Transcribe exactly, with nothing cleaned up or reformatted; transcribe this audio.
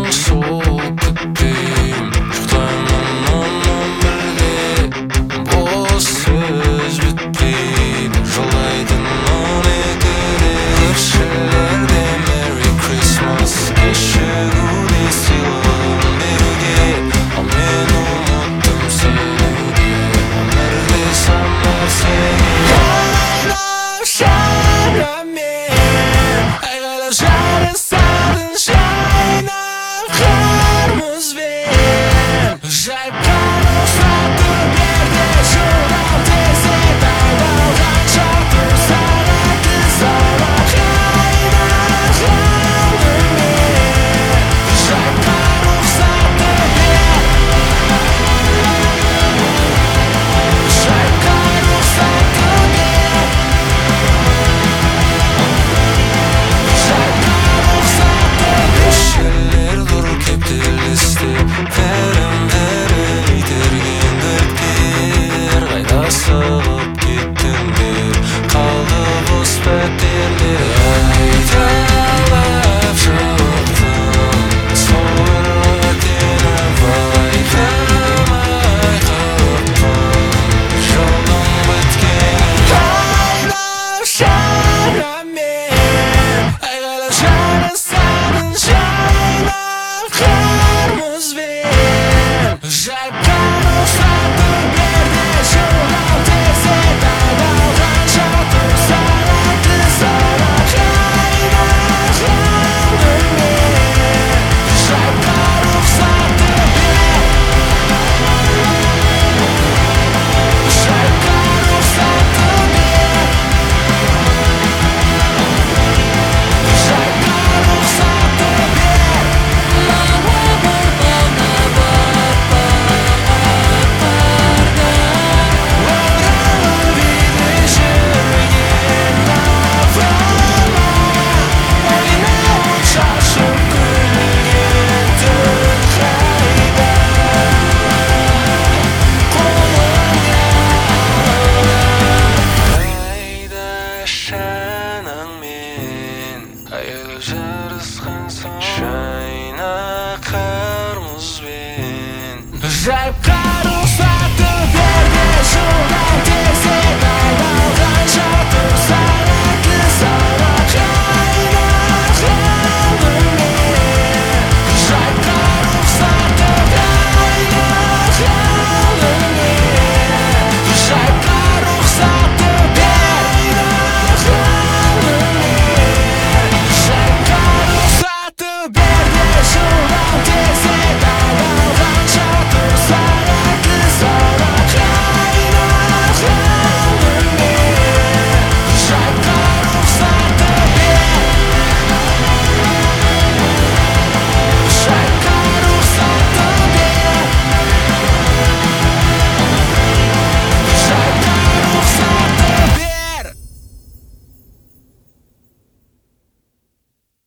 соғып күтпейм, жұқтаймын оннан бірге. Бос сөз бітпейді, жолдайтын он екіде көршілерде. Merry Christmas кешігуде сыйлығын беруге, ал мен ұмыттым сенуге. Өмірде санап сені айналып шарамен, айғайлап жарысатын жайнап қырмызбен. Жайып қар ұқсатты берді жылдам тезек, айналғанша тұрсағатты сабақ айнап қырмызбен. Жайып қар ұқсатты Жайып қар ұқсатты Жайып қар ұқсатты Көшелер құр кептелісті, бәрін-бәрін итерген көліктер. Қайда сығып кеттіңдер, қалды бос пәтерлер. Айталап жықтым, сол бір өтені байқамай қылыппын, жолдың біткенін. Айналып шарамен, айғайлап жарысатын жайнап қырмызбен. Жайып қар ұқсатты берді жылдам тезек, айналғанша тұрсағатты сабақ айнап қырмызбен. Жайып қар ұқсатты Жайып қар ұқсатты Жайып қар ұқсатты Оралып еді жүрген апама, ойнауын шашып күлген түн қайда. Қайда шанаңмен, айғайлап жарысқан соң жайна қырмызбен. Жайып